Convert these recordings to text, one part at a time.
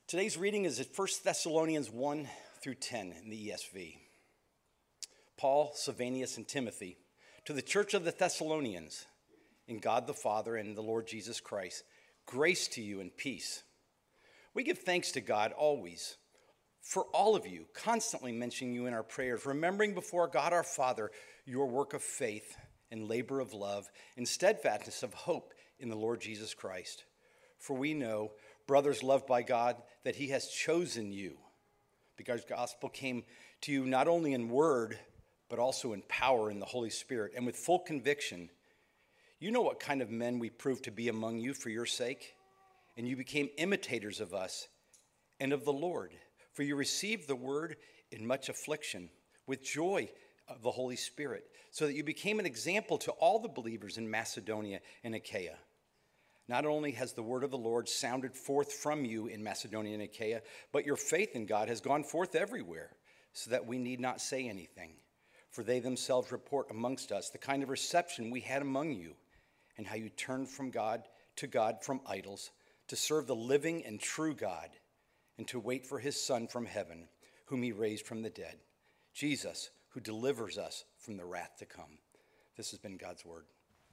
Today's reading is at 1 Thessalonians 1 through 10 in the ESV. Paul, Silvanus, and Timothy, to the church of the Thessalonians, in God the Father and the Lord Jesus Christ, grace to you and peace. We give thanks to God always for all of you, constantly mentioning you in our prayers, remembering before God our Father your work of faith and labor of love and steadfastness of hope in the Lord Jesus Christ. For we know, brothers loved by God, that he has chosen you, because the gospel came to you not only in word, but also in power in the Holy Spirit and with full conviction. You know what kind of men we proved to be among you for your sake, and you became imitators of us and of the Lord. For you received the word in much affliction, with joy of the Holy Spirit, so that you became an example to all the believers in Macedonia and Achaia. Not only has the word of the Lord sounded forth from you in Macedonia and Achaia, but your faith in God has gone forth everywhere, so that we need not say anything. For they themselves report amongst us the kind of reception we had among you, and how you turned from God to God from idols, to serve the living and true God, and to wait for his Son from heaven, whom he raised from the dead, Jesus, who delivers us from the wrath to come. This has been God's word.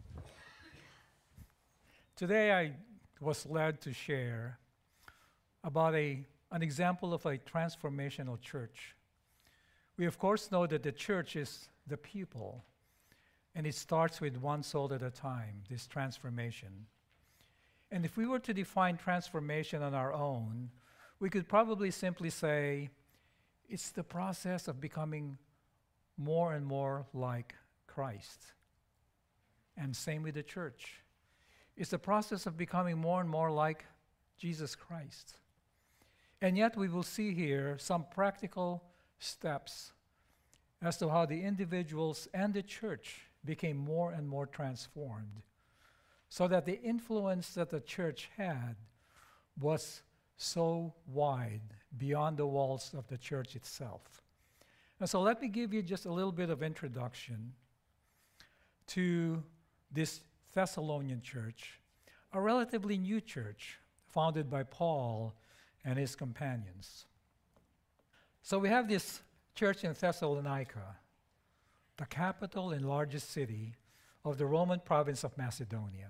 Today I was led to share about an example of a transformational church. We of course know that the church is the people, and it starts with one soul at a time, this transformation. And if we were to define transformation on our own, we could probably simply say it's the process of becoming more and more like Christ. And same with the church. It's the process of becoming more and more like Jesus Christ. And yet we will see here some practical steps as to how the individuals and the church became more and more transformed, so that the influence that the church had was so wide beyond the walls of the church itself. And so let me give you just a little bit of introduction to this Thessalonian church, a relatively new church founded by Paul and his companions. So we have this church in Thessalonica, the capital and largest city of the Roman province of Macedonia.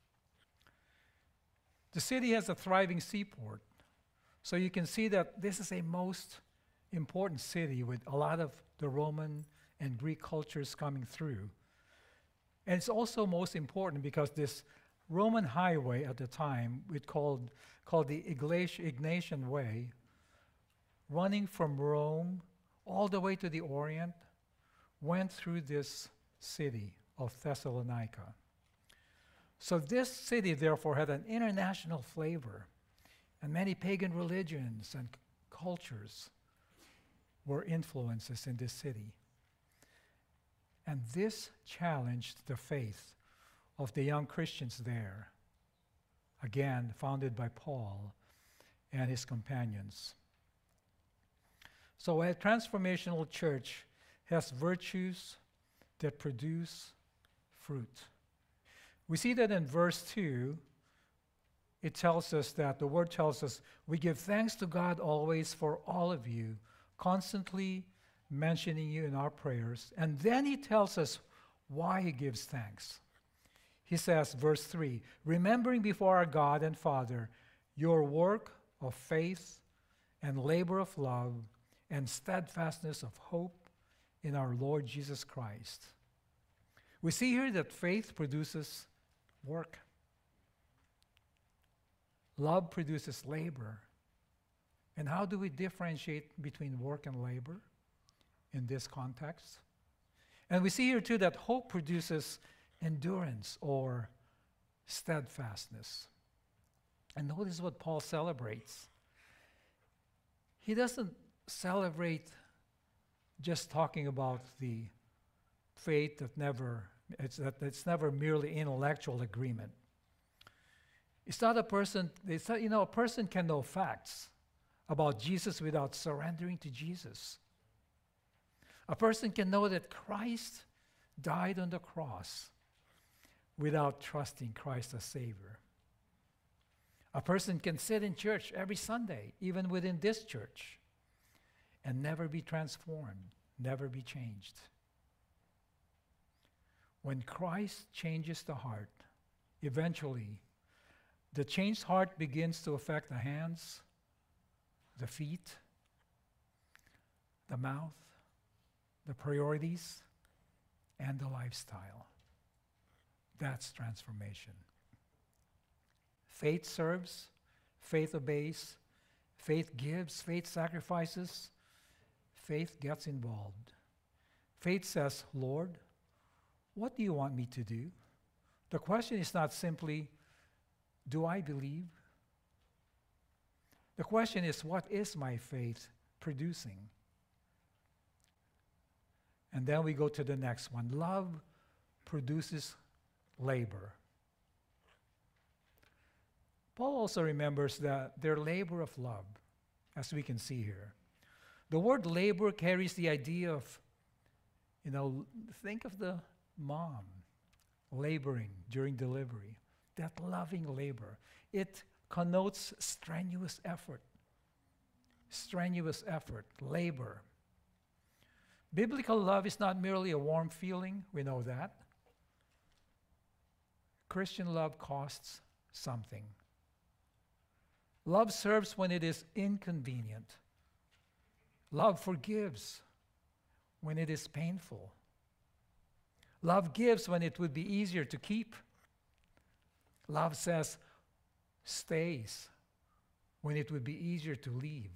The city has a thriving seaport, so you can see that this is a most important city with a lot of the Roman and Greek cultures coming through. And it's also most important because this Roman highway at the time, called the Ignatian Way, running from Rome all the way to the Orient, went through this city of Thessalonica. So this city, therefore, had an international flavor, and many pagan religions and cultures were influences in this city. And this challenged the faith of the young Christians there, again founded by Paul and his companions. So a transformational church has virtues that produce fruit. We see that in verse 2, it tells us that, the word tells us, we give thanks to God always for all of you, constantly mentioning you in our prayers. And then he tells us why he gives thanks. He says, verse 3, remembering before our God and Father your work of faith and labor of love and steadfastness of hope in our Lord Jesus Christ. We see here that faith produces work. Love produces labor. And how do we differentiate between work and labor in this context? And we see here too that hope produces endurance or steadfastness. And notice what Paul celebrates. He doesn't celebrate just talking about the faith it's never merely intellectual agreement. It's not a person can know facts about Jesus without surrendering to Jesus. A person can know that Christ died on the cross without trusting Christ as Savior. A person can sit in church every Sunday, even within this church, and never be transformed, never be changed. When Christ changes the heart, eventually, the changed heart begins to affect the hands, the feet, the mouth, the priorities, and the lifestyle. That's transformation. Faith serves, faith obeys, faith gives, faith sacrifices, faith gets involved. Faith says, Lord, what do you want me to do? The question is not simply, do I believe? The question is, what is my faith producing? And then we go to the next one. Love produces labor. Paul also remembers that their labor of love, as we can see here. The word labor carries the idea of, think of the mom laboring during delivery, that loving labor. It connotes strenuous effort, labor. Biblical love is not merely a warm feeling, we know that. Christian love costs something. Love serves when it is inconvenient. Love forgives when it is painful. Love gives when it would be easier to keep. Love says, stays when it would be easier to leave.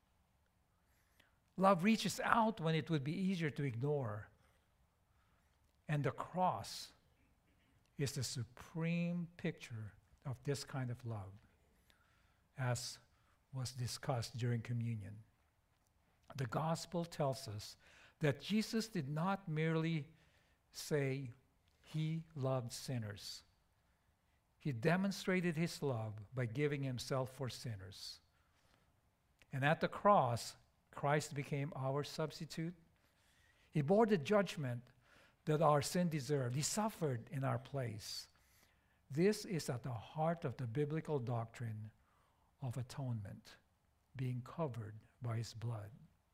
Love reaches out when it would be easier to ignore. And the cross is the supreme picture of this kind of love, as was discussed during communion. The gospel tells us that Jesus did not merely say he loved sinners. He demonstrated his love by giving himself for sinners. And at the cross, Christ became our substitute. He bore the judgment that our sin deserved. He suffered in our place. This is at the heart of the biblical doctrine of atonement, being covered by his blood.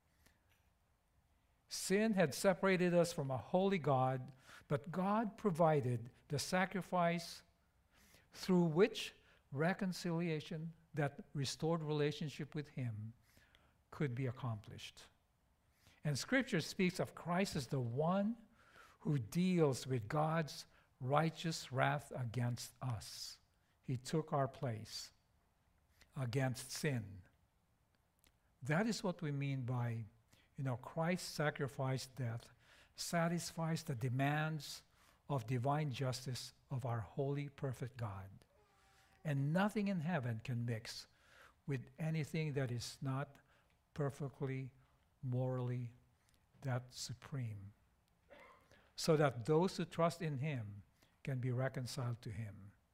Sin had separated us from a holy God, but God provided the sacrifice through which reconciliation, that restored relationship with him, could be accomplished. And Scripture speaks of Christ as the one who deals with God's righteous wrath against us. He took our place against sin. That is what we mean by, Christ's sacrificed death satisfies the demands of divine justice of our holy, perfect God. And nothing in heaven can mix with anything that is not perfectly, morally, that supreme, so that those who trust in him can be reconciled to him.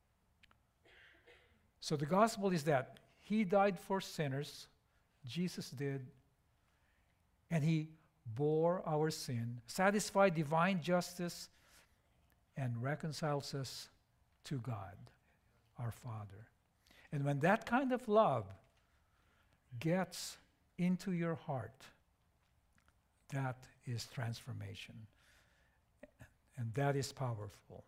So the gospel is that he died for sinners, Jesus did, and he bore our sin, satisfied divine justice, and reconciles us to God, our Father. And when that kind of love gets into your heart, that is transformation. And that is powerful.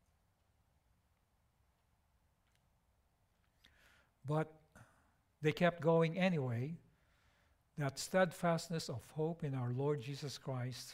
But they kept going anyway. That steadfastness of hope in our Lord Jesus Christ.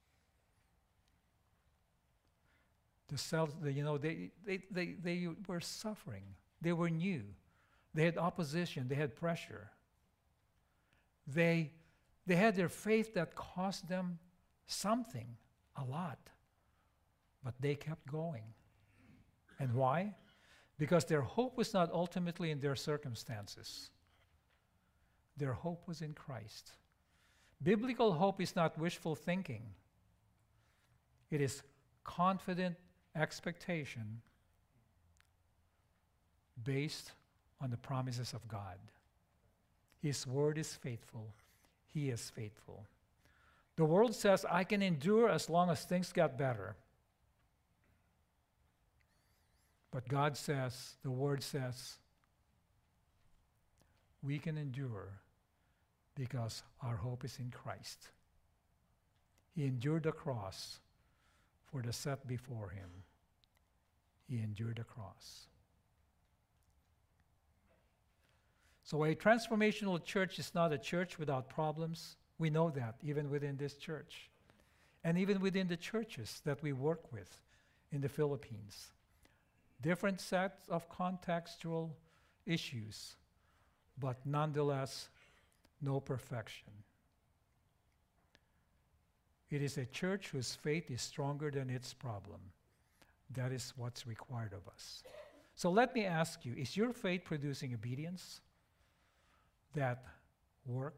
They were suffering. They were new. They had opposition. They had pressure. They had their faith that cost them something, a lot. But they kept going. And why? Because their hope was not ultimately in their circumstances. Their hope was in Christ. Biblical hope is not wishful thinking. It is confident expectation based on the promises of God. His word is faithful. He is faithful. The world says, I can endure as long as things get better. But God says, the word says, we can endure because our hope is in Christ. He endured the cross for the set before him. He endured the cross. So a transformational church is not a church without problems. We know that even within this church. And even within the churches that we work with in the Philippines. Different sets of contextual issues, but nonetheless, no perfection. It is a church whose faith is stronger than its problem. That is what's required of us. So let me ask you, is your faith producing obedience? That work?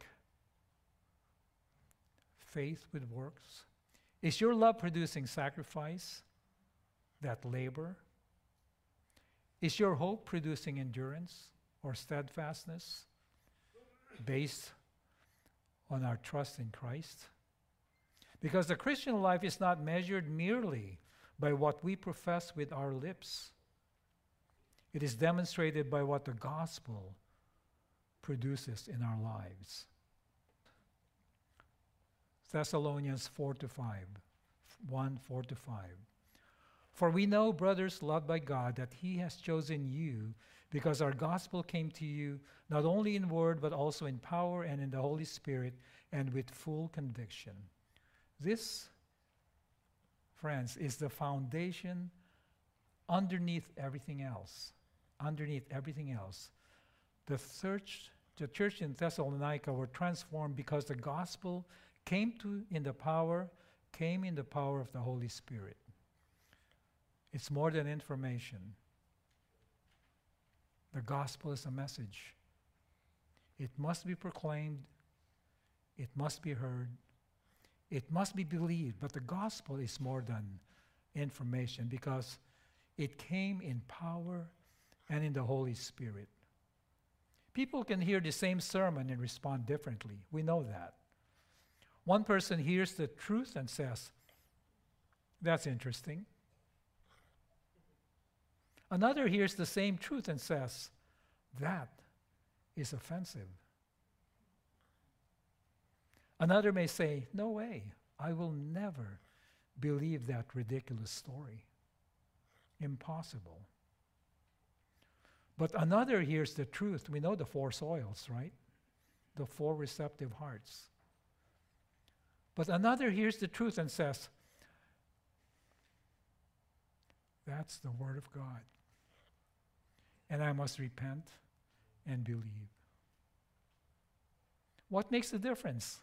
Faith with works? Is your love producing sacrifice? That labor? Is your hope producing endurance or steadfastness based on our trust in Christ? Because the Christian life is not measured merely by what we profess with our lips. It is demonstrated by what the gospel produces in our lives. Thessalonians 4-5, 1:4-5. For we know, brothers loved by God, that he has chosen you because our gospel came to you not only in word but also in power and in the Holy Spirit and with full conviction. This, friends, is the foundation underneath everything else. Underneath everything else. The church in Thessalonica were transformed because the gospel came in the power of the Holy Spirit. It's more than information. The gospel is a message. It must be proclaimed. It must be heard. It must be believed. But the gospel is more than information because it came in power and in the Holy Spirit. People can hear the same sermon and respond differently. We know that. One person hears the truth and says, "That's interesting." Another hears the same truth and says, "That is offensive." Another may say, "No way, I will never believe that ridiculous story. Impossible." But another hears the truth. We know the four soils, right? The four receptive hearts. But another hears the truth and says, "That's the word of God. And I must repent and believe." What makes the difference?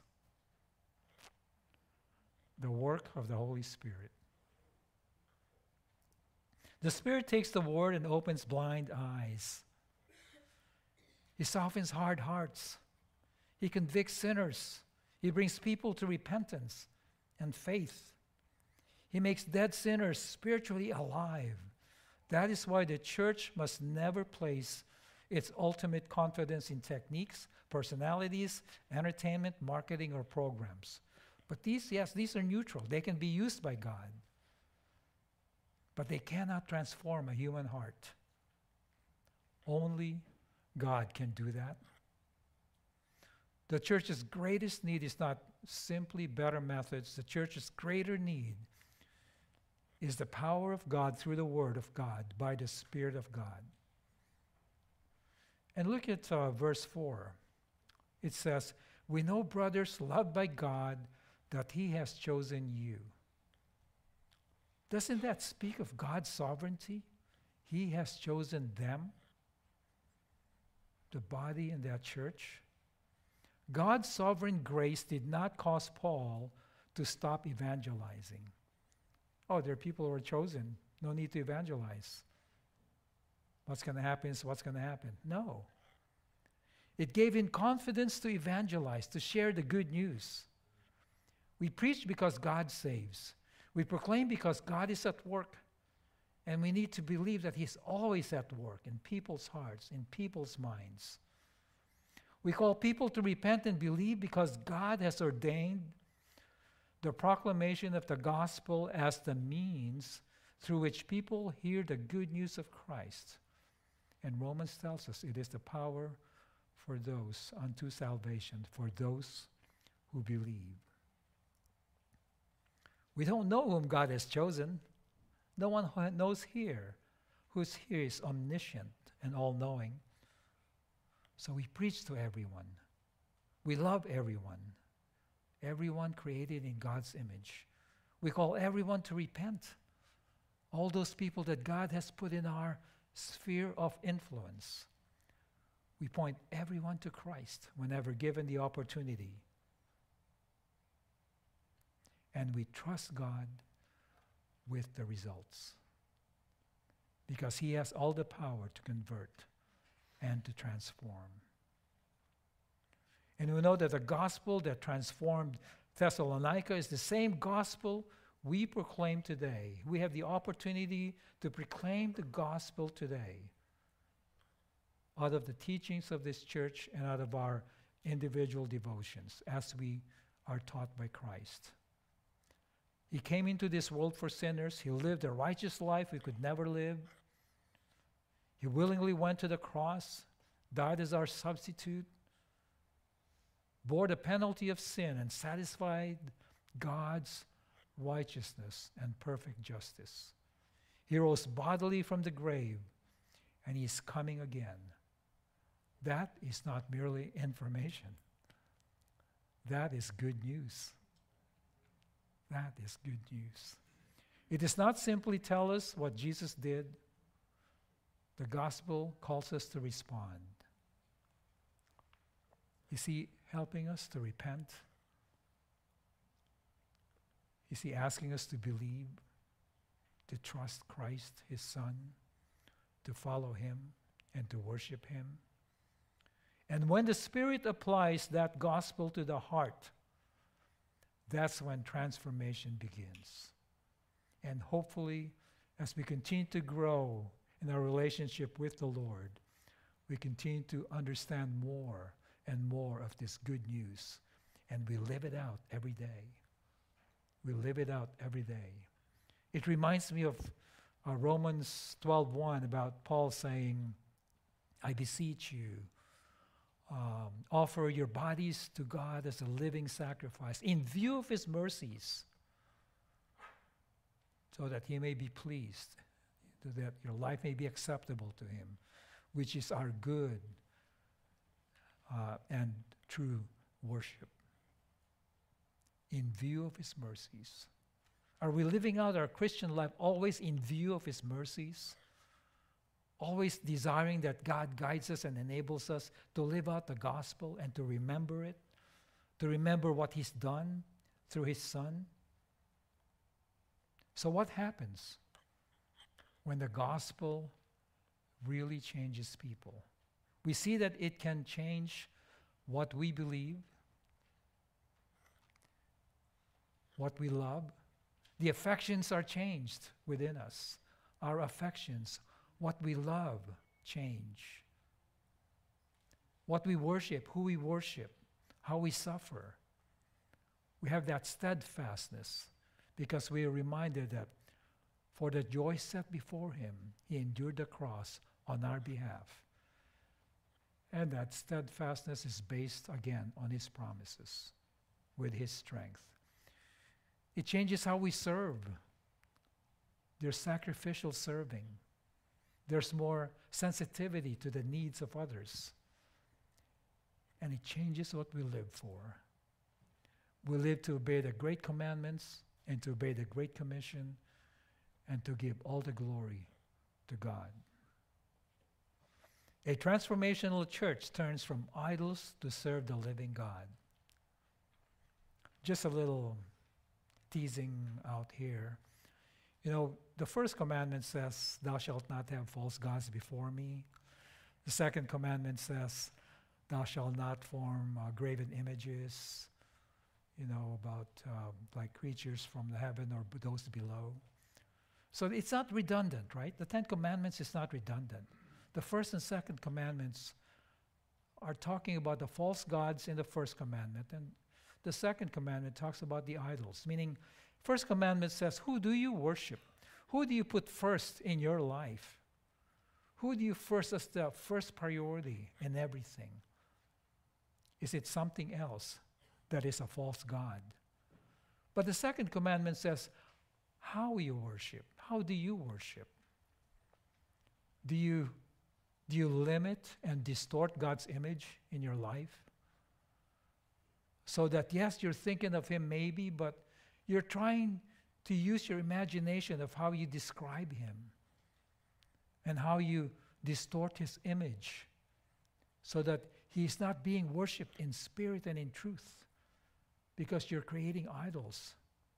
The work of the Holy Spirit. The Spirit takes the word and opens blind eyes. He softens hard hearts. He convicts sinners. He brings people to repentance and faith. He makes dead sinners spiritually alive. That is why the church must never place its ultimate confidence in techniques, personalities, entertainment, marketing, or programs. But these are neutral. They can be used by God. But they cannot transform a human heart. Only God can do that. The church's greatest need is not simply better methods. The church's greater need is the power of God through the Word of God, by the Spirit of God. And look at verse 4. It says, "We know, brothers, loved by God, that he has chosen you." Doesn't that speak of God's sovereignty? He has chosen them, the body in that church. God's sovereign grace did not cause Paul to stop evangelizing. Oh, there are people who are chosen. No need to evangelize. What's going to happen is what's going to happen. No. It gave him confidence to evangelize, to share the good news. We preach because God saves. We proclaim because God is at work. And we need to believe that he's always at work in people's hearts, in people's minds. We call people to repent and believe because God has ordained the proclamation of the gospel as the means through which people hear the good news of Christ. And Romans tells us it is the power for those unto salvation, for those who believe. We don't know whom God has chosen. No one knows here. Who's here is omniscient and all-knowing. So we preach to everyone. We love everyone. Everyone created in God's image. We call everyone to repent. All those people that God has put in our sphere of influence. We point everyone to Christ whenever given the opportunity. And we trust God with the results. Because He has all the power to convert and to transform. And we know that the gospel that transformed Thessalonica is the same gospel we proclaim today. We have the opportunity to proclaim the gospel today out of the teachings of this church and out of our individual devotions as we are taught by Christ. He came into this world for sinners. He lived a righteous life we could never live. He willingly went to the cross, died as our substitute, bore the penalty of sin, and satisfied God's righteousness and perfect justice. He rose bodily from the grave, and He is coming again. That is not merely information. That is good news. That is good news. It does not simply tell us what Jesus did. The gospel calls us to respond. Is He helping us to repent? Is He asking us to believe, to trust Christ, His Son, to follow Him, and to worship Him? And when the Spirit applies that gospel to the heart, that's when transformation begins. And hopefully, as we continue to grow in our relationship with the Lord, we continue to understand more and more of this good news. And we live it out every day. We live it out every day. It reminds me of Romans 12:1 about Paul saying, I beseech you, offer your bodies to God as a living sacrifice in view of His mercies, so that He may be pleased, so that your life may be acceptable to Him, which is our good and true worship. In view of His mercies. Are we living out our Christian life always in view of His mercies? Always desiring that God guides us and enables us to live out the gospel and to remember it, to remember what He's done through His Son? So what happens when the gospel really changes people? We see that it can change what we believe, what we love. The affections are changed within us. Our affections, what we love, change. What we worship, who we worship, how we suffer. We have that steadfastness because we are reminded that for the joy set before Him, He endured the cross on our behalf. And that steadfastness is based again on His promises with His strength. It changes how we serve. There's sacrificial serving. There's more sensitivity to the needs of others. And it changes what we live for. We live to obey the great commandments and to obey the Great Commission and to give all the glory to God. A transformational church turns from idols to serve the living God. Just a little teasing out here. You know, the first commandment says, thou shalt not have false gods before me. The second commandment says, thou shalt not form graven images, you know, about like creatures from the heaven or those below. So it's not redundant, right? The Ten Commandments is not redundant. The first and second commandments are talking about the false gods in the first commandment, and the second commandment talks about the idols, meaning first commandment says, who do you worship? Who do you put first in your life? Who do you first as the first priority in everything? is it something else that is a false god? But the second commandment says, how you worship. How do you worship? Do you limit and distort God's image in your life? So that, yes, you're thinking of him maybe, but you're trying to use your imagination of how you describe him and how you distort his image so that he is not being worshipped in spirit and in truth because you're creating idols.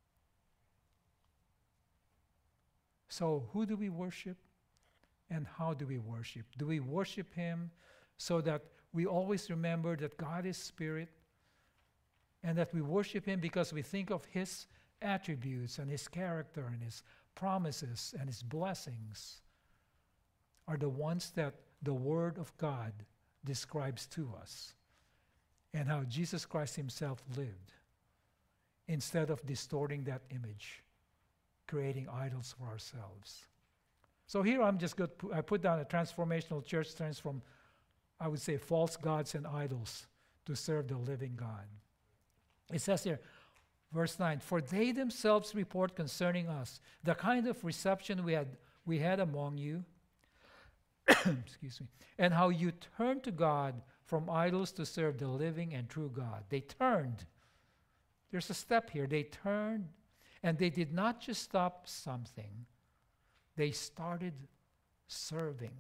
So who do we worship and how do we worship? Do we worship him so that we always remember that God is spirit and that we worship him because we think of his attributes and his character and his promises and his blessings are the ones that the Word of God describes to us, and how Jesus Christ himself lived instead of distorting that image, creating idols for ourselves. So here I put down a transformational church turns from, I would say, false gods and idols to serve the living God. It says here, verse 9, for they themselves report concerning us the kind of reception we had among you, excuse me, and how you turned to God from idols to serve the living and true God. They turned. There's a step here. They turned, and they did not just stop something. They started serving.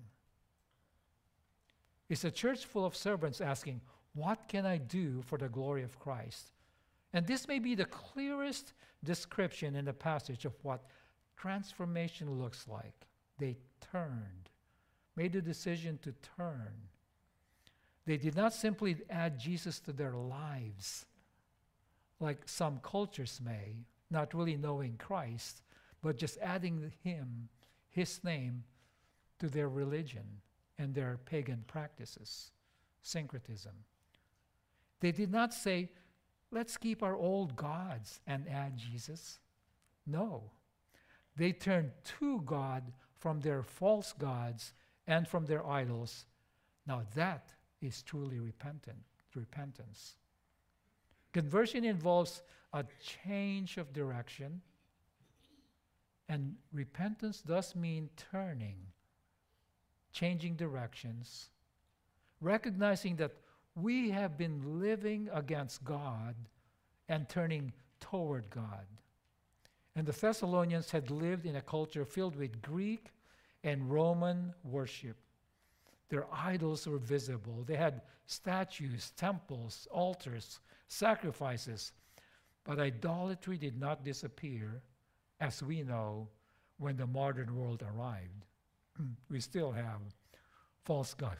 It's a church full of servants asking, what can I do for the glory of Christ? And this may be the clearest description in the passage of what transformation looks like. They turned, made the decision to turn. They did not simply add Jesus to their lives, like some cultures may, not really knowing Christ, but just adding him, his name, to their religion and their pagan practices, syncretism. They did not say, let's keep our old gods and add Jesus. No. They turned to God from their false gods and from their idols. Now that is truly repentance. Conversion involves a change of direction, and repentance does mean turning, changing directions, recognizing that we have been living against God and turning toward God. And the Thessalonians had lived in a culture filled with Greek and Roman worship. Their idols were visible. They had statues, temples, altars, sacrifices. But idolatry did not disappear, as we know, when the modern world arrived. We still have false gods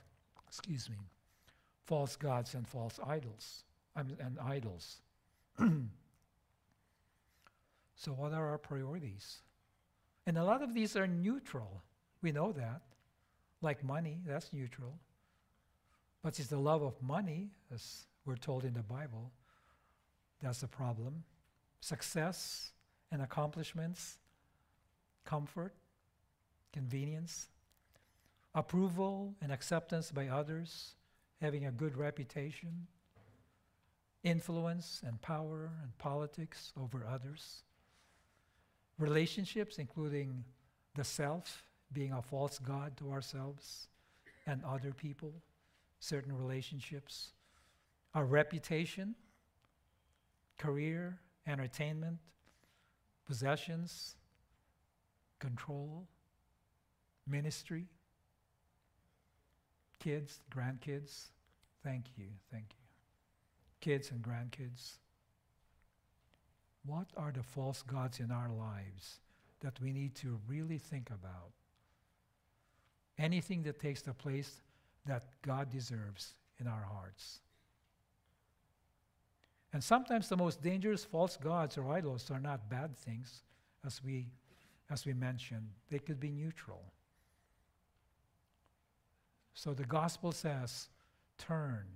and false idols, and idols. So what are our priorities? And a lot of these are neutral. We know that. Like money, that's neutral. But it's the love of money, as we're told in the Bible, that's the problem. Success and accomplishments, comfort, convenience, approval and acceptance by others, having a good reputation, influence and power and politics over others, relationships, including the self, being a false god to ourselves and other people, certain relationships, our reputation, career, entertainment, possessions, control, ministry, kids, grandkids. Thank you. Kids and grandkids. What are the false gods in our lives that we need to really think about? Anything that takes the place that God deserves in our hearts. And sometimes the most dangerous false gods or idols are not bad things, as we mentioned. They could be neutral. So the gospel says, turn.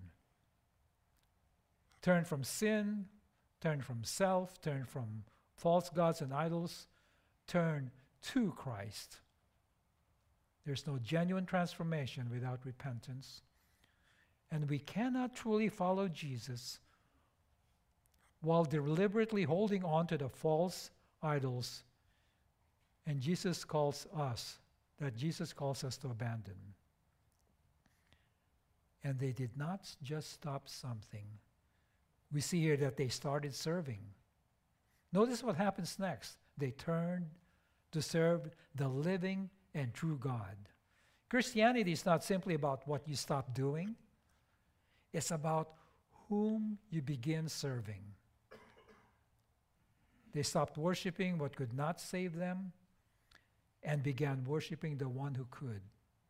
Turn from sin, turn from self, turn from false gods and idols, turn to Christ. There's no genuine transformation without repentance. And we cannot truly follow Jesus while deliberately holding on to the false idols and Jesus calls us to abandon. And they did not just stop something. We see here that they started serving. Notice what happens next. They turned to serve the living and true God. Christianity is not simply about what you stop doing. It's about whom you begin serving. They stopped worshiping what could not save them and began worshiping the one who could.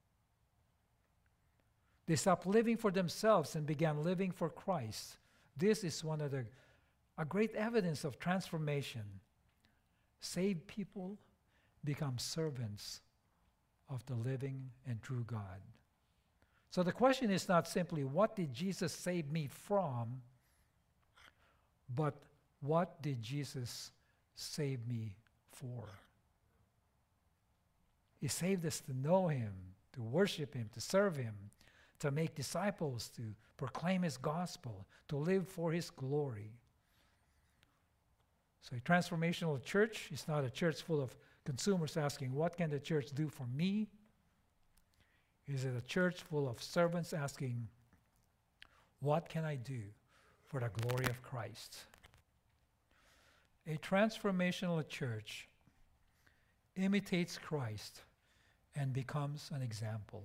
They stopped living for themselves and began living for Christ. This is a great evidence of transformation. Saved people become servants of the living and true God. So the question is not simply, what did Jesus save me from? But what did Jesus save me for? He saved us to know Him, to worship Him, to serve Him, to make disciples, to proclaim His gospel, to live for His glory. So a transformational church is not a church full of consumers asking, what can the church do for me? Is it a church full of servants asking, what can I do for the glory of Christ? A transformational church imitates Christ and becomes an example.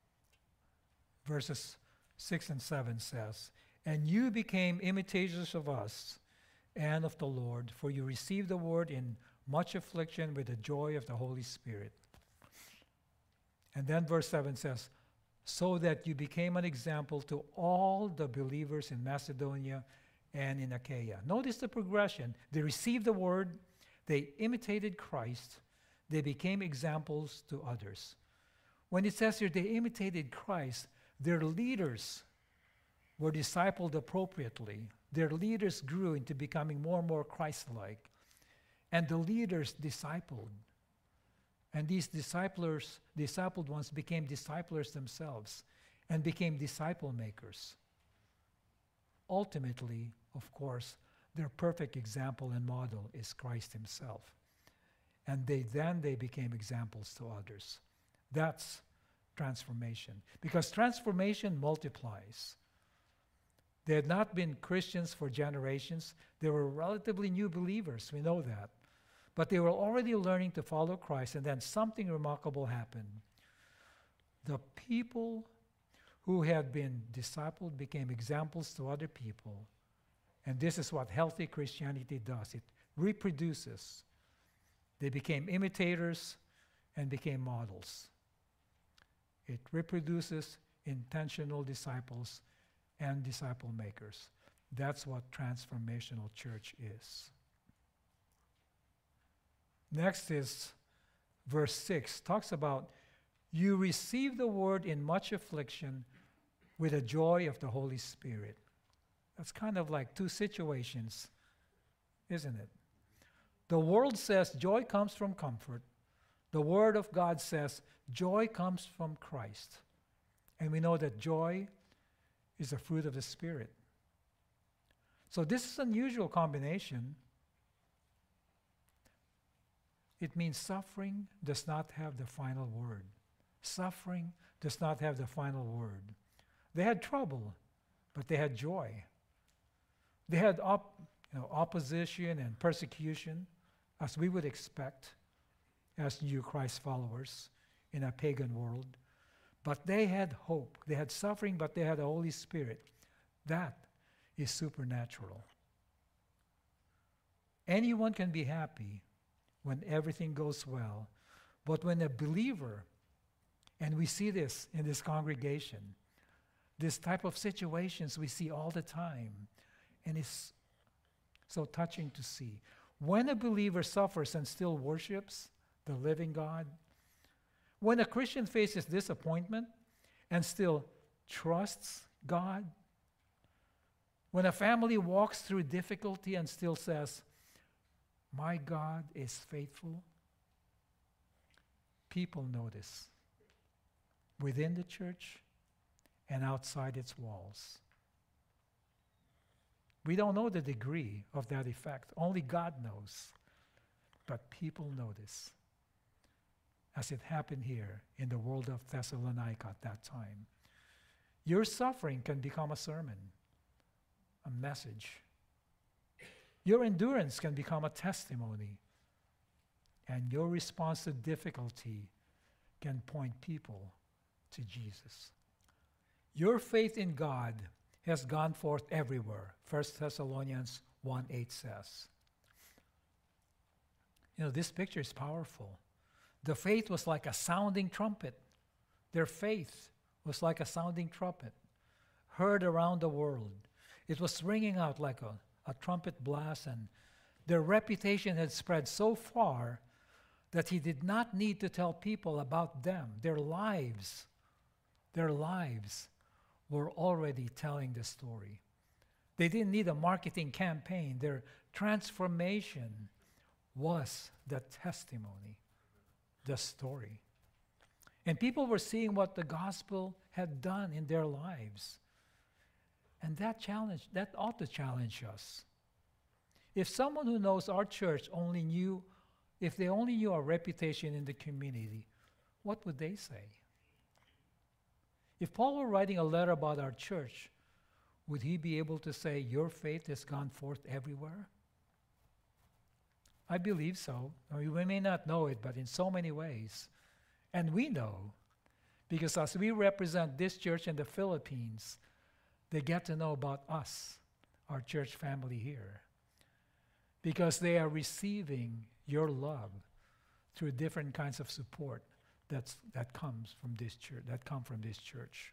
Verses 6 and 7 says, "And you became imitators of us and of the Lord, for you received the word in much affliction with the joy of the Holy Spirit." And then verse 7 says, "So that you became an example to all the believers in Macedonia and in Achaia." Notice the progression. They received the word, they imitated Christ, they became examples to others. When it says here they imitated Christ, their leaders were discipled appropriately. Their leaders grew into becoming more and more Christ-like. And the leaders discipled. And these discipled ones became disciplers themselves and became disciple makers. Ultimately, of course, their perfect example and model is Christ Himself. And they became examples to others. That's transformation. Because transformation multiplies. They had not been Christians for generations. They were relatively new believers. We know that. But they were already learning to follow Christ, and then something remarkable happened. The people who had been discipled became examples to other people. And this is what healthy Christianity does. It reproduces. They became imitators and became models. It reproduces intentional disciples and disciple makers. That's what transformational church is. Next is verse 6. Talks about, you received the word in much affliction with the joy of the Holy Spirit. That's kind of like two situations, isn't it? The world says joy comes from comfort. The Word of God says joy comes from Christ. And we know that joy is a fruit of the Spirit. So this is an unusual combination. It means suffering does not have the final word. Suffering does not have the final word. They had trouble, but they had joy. They had opposition and persecution, as we would expect as new Christ followers in a pagan world. But they had hope. They had suffering, but they had the Holy Spirit. That is supernatural. Anyone can be happy when everything goes well. But when a believer, and we see this in this congregation, this type of situations we see all the time, and it's so touching to see. When a believer suffers and still worships the living God, when a Christian faces disappointment and still trusts God, when a family walks through difficulty and still says, my God is faithful, people notice within the church and outside its walls. We don't know the degree of that effect. Only God knows. But people notice, as it happened here in the world of Thessalonica at that time. Your suffering can become a sermon, a message. Your endurance can become a testimony. And your response to difficulty can point people to Jesus. Your faith in God has gone forth everywhere, 1 Thessalonians 1:8 says. This picture is powerful. The faith was like a sounding trumpet. Their faith was like a sounding trumpet, heard around the world. It was ringing out like a trumpet blast, and their reputation had spread so far that he did not need to tell people about them. Their lives were already telling the story. They didn't need a marketing campaign. Their transformation was the testimony, the story. And people were seeing what the gospel had done in their lives. And that ought to challenge us. If someone who knows our church if they only knew our reputation in the community, what would they say? If Paul were writing a letter about our church, would he be able to say, your faith has gone forth everywhere? I believe so. We may not know it, but in so many ways. And we know, because as we represent this church in the Philippines, they get to know about us, our church family here. Because they are receiving your love through different kinds of support that comes from this church.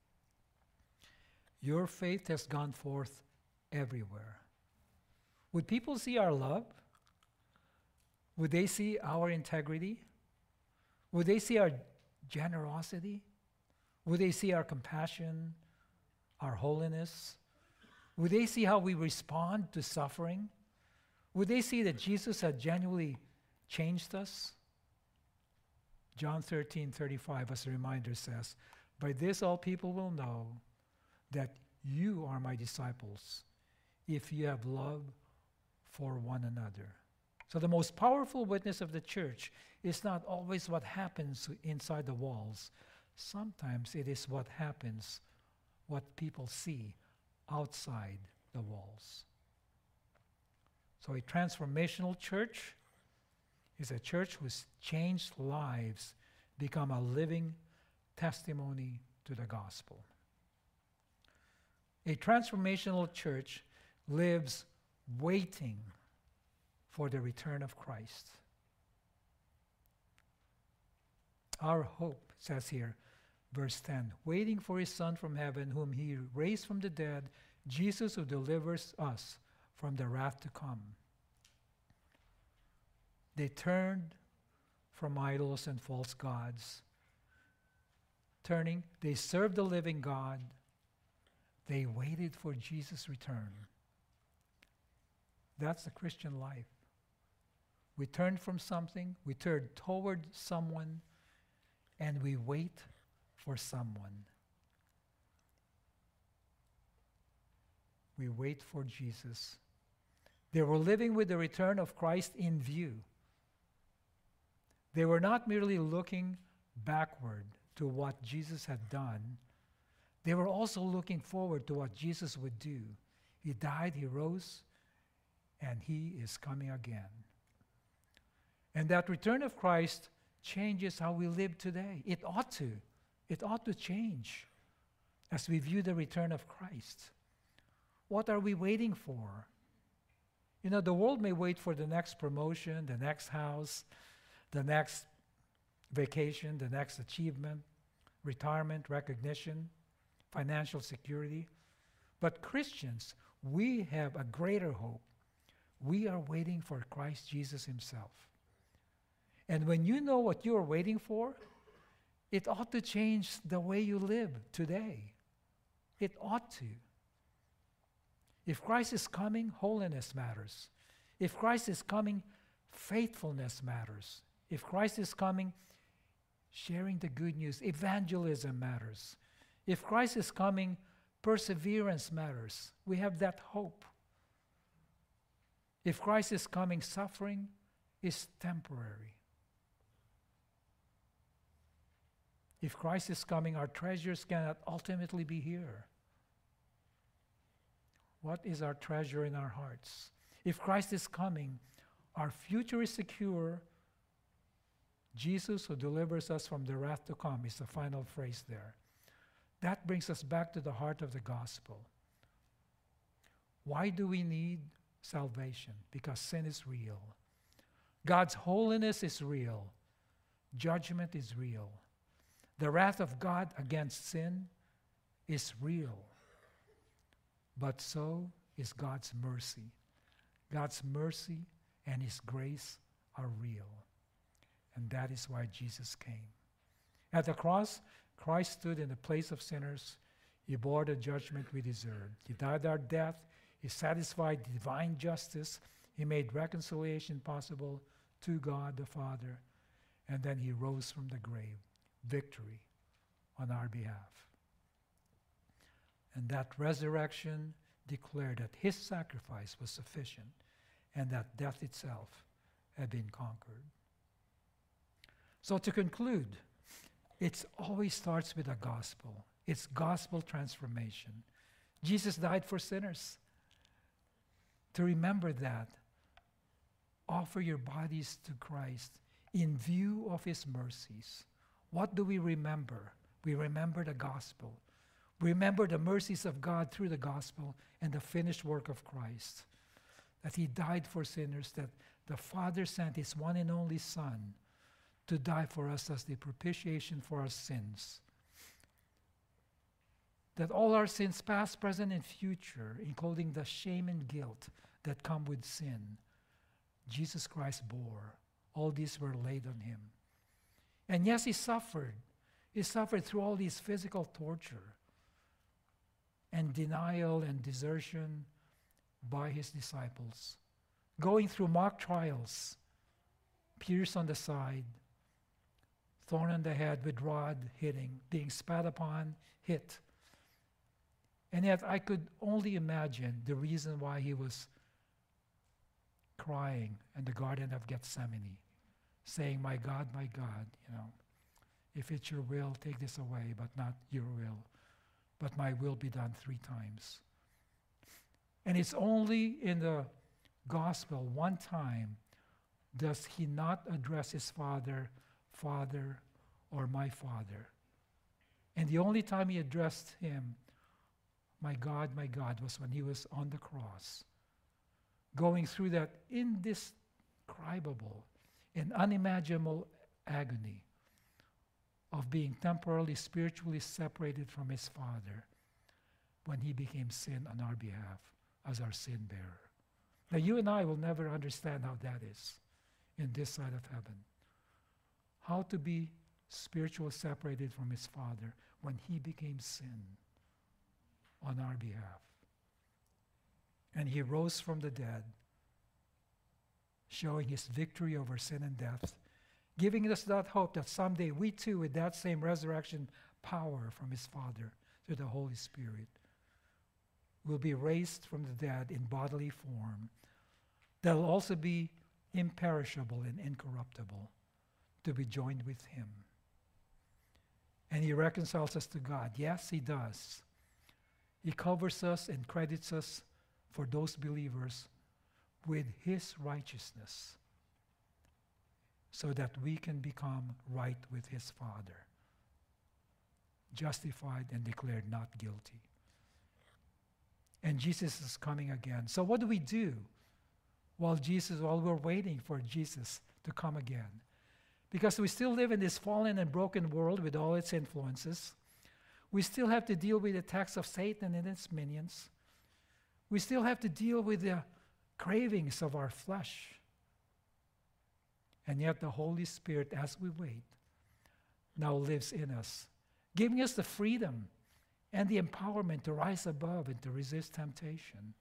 Your faith has gone forth everywhere. Would people see our love? Would they see our integrity? Would they see our generosity? Would they see our compassion, our holiness? Would they see how we respond to suffering? Would they see that Jesus had genuinely changed us? John 13:35, as a reminder, says, by this all people will know that you are my disciples, if you have love for one another. So the most powerful witness of the church is not always what happens inside the walls. Sometimes it is what happens, what people see outside the walls. So a transformational church is a church whose changed lives become a living testimony to the gospel. A transformational church lives waiting for the return of Christ. Our hope, says here, verse 10, waiting for his Son from heaven, whom he raised from the dead, Jesus who delivers us from the wrath to come. They turned from idols and false gods. They served the living God. They waited for Jesus' return. That's the Christian life. We turn from something, we turn toward someone, and we wait for someone. We wait for Jesus. They were living with the return of Christ in view. They were not merely looking backward to what Jesus had done. They were also looking forward to what Jesus would do. He died, he rose, and he is coming again. And that return of Christ changes how we live today. It ought to. It ought to change as we view the return of Christ. What are we waiting for? The world may wait for the next promotion, the next house, the next vacation, the next achievement, retirement, recognition, financial security. But Christians, we have a greater hope. We are waiting for Christ Jesus himself. And when you know what you are waiting for, it ought to change the way you live today. It ought to. If Christ is coming, holiness matters. If Christ is coming, faithfulness matters. If Christ is coming, sharing the good news, evangelism matters. If Christ is coming, perseverance matters. We have that hope. If Christ is coming, suffering is temporary. If Christ is coming, our treasures cannot ultimately be here. What is our treasure in our hearts? If Christ is coming, our future is secure. Jesus, who delivers us from the wrath to come, is the final phrase there. That brings us back to the heart of the gospel. Why do we need salvation? Because sin is real. God's holiness is real. Judgment is real. The wrath of God against sin is real. But so is God's mercy. God's mercy and His grace are real. And that is why Jesus came. At the cross, Christ stood in the place of sinners. He bore the judgment we deserved. He died our death. He satisfied divine justice. He made reconciliation possible to God the Father. And then He rose from the grave. Victory on our behalf. And that resurrection declared that His sacrifice was sufficient and that death itself had been conquered. So to conclude, it always starts with the gospel. It's gospel transformation. Jesus died for sinners. To remember that, offer your bodies to Christ in view of His mercies. What do we remember? We remember the gospel. We remember the mercies of God through the gospel and the finished work of Christ. That He died for sinners, that the Father sent His one and only Son to die for us as the propitiation for our sins. That all our sins, past, present, and future, including the shame and guilt that come with sin, Jesus Christ bore. All these were laid on Him. And yes, He suffered. He suffered through all these physical torture and denial and desertion by His disciples, going through mock trials, pierced on the side, thorn on the head with rod hitting, being spat upon, hit. And yet I could only imagine the reason why He was crying in the Garden of Gethsemane, saying, my God, if it's your will, take this away, but not your will. But my will be done 3 times. And it's only in the gospel one time does He not address His Father, Father, or my Father. And the only time He addressed Him, my God, was when He was on the cross, going through that indescribable and unimaginable agony of being temporarily, spiritually separated from His Father when He became sin on our behalf as our sin bearer. Now you and I will never understand how that is in this side of heaven. How to be spiritually separated from His Father when He became sin on our behalf. And He rose from the dead, showing His victory over sin and death, giving us that hope that someday we too, with that same resurrection power from His Father through the Holy Spirit, will be raised from the dead in bodily form that will also be imperishable and incorruptible, to be joined with Him. And He reconciles us to God. Yes, He does. He covers us and credits us, for those believers, with His righteousness, so that we can become right with His Father, justified and declared not guilty. And Jesus is coming again. So what do we do while we're waiting for Jesus to come again? Because we still live in this fallen and broken world with all its influences. We still have to deal with the attacks of Satan and its minions. We still have to deal with the cravings of our flesh. And yet the Holy Spirit, as we wait, now lives in us, giving us the freedom and the empowerment to rise above and to resist temptation,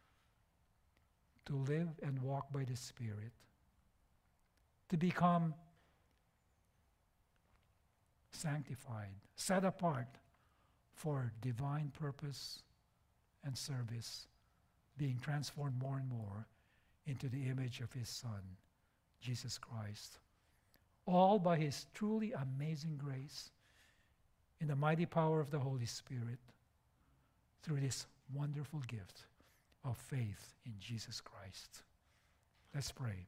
to live and walk by the Spirit, to become sanctified, set apart for divine purpose and service, being transformed more and more into the image of his Son, Jesus Christ. All by his truly amazing grace in the mighty power of the Holy Spirit through this wonderful gift of faith in Jesus Christ. Let's pray.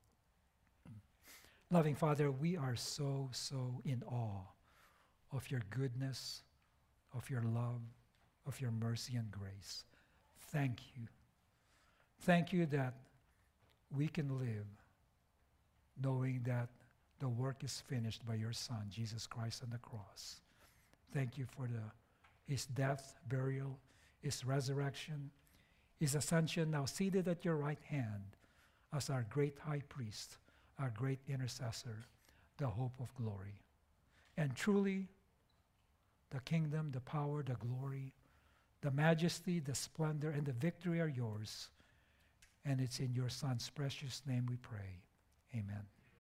Loving Father, we are so in awe of your goodness, of your love, of your mercy and grace. Thank you. Thank you that we can live knowing that the work is finished by your Son, Jesus Christ, on the cross. Thank you for his death, burial, his resurrection, his ascension, now seated at your right hand as our great high priest, our great intercessor, the hope of glory. And truly, the kingdom, the power, the glory, the majesty, the splendor, and the victory are yours. And it's in your Son's precious name we pray. Amen.